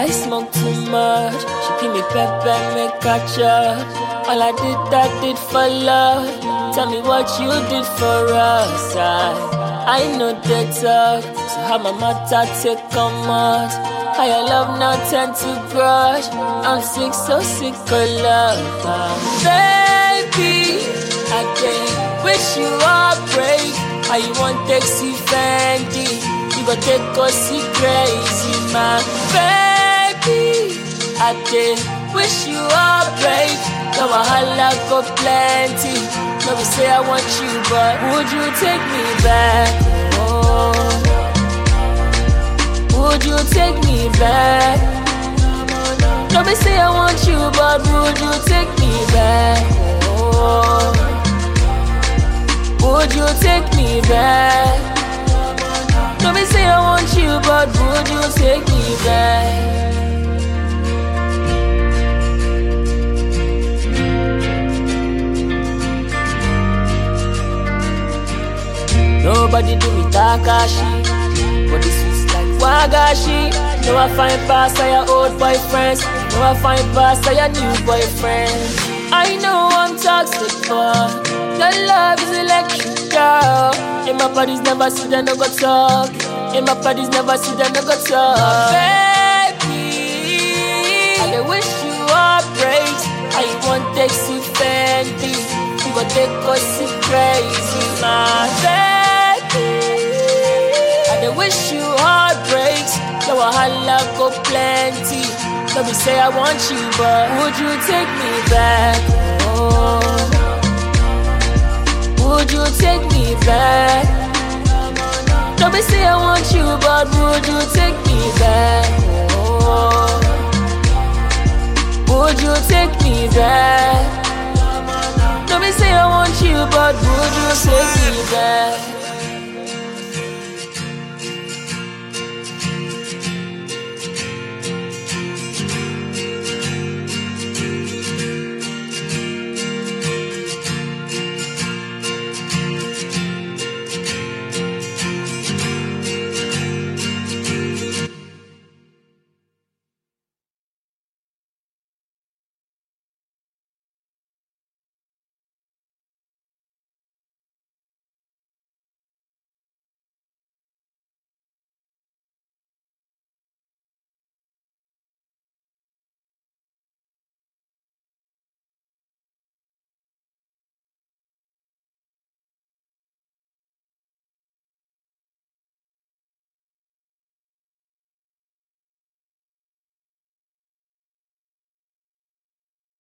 I smoke too much. She give me pepper and make a chop. All I did for love. Tell me what you did for us. I know they talk, so how my mother take come out. How your love now tend to crush. I'm sick, so sick of love. Baby, I can't wish you heartbreak. How you want to see Fendi? You gon' take us see crazy, my baby. I can't wish you heartbreak. Now I holla go plenty. Never say I want you, but would you take me back? Oh, would you take me back? Never say I want you, but would you take me back? Oh, would you take me back? Never say I want you, but would you take me back? Nobody do me Takashi, but this is like Wagashi. No, I find past all your old boyfriends. No, I find past all your new boyfriends. I know I'm toxic, but your love is electric, girl. In my body's never see that no go talk. In my body's never see that no go talk. Baby, I wish you heartbreak. I want to see Fendi. You gon' take us see crazy, my baby. I wish you heartbreaks. Now I holla go plenty. Let me say I want you, but would you take me back? Oh, would you take me back? Let me say I want you, but would you take me back? Oh, would you take me back? Let me say I want you, but would you take me back?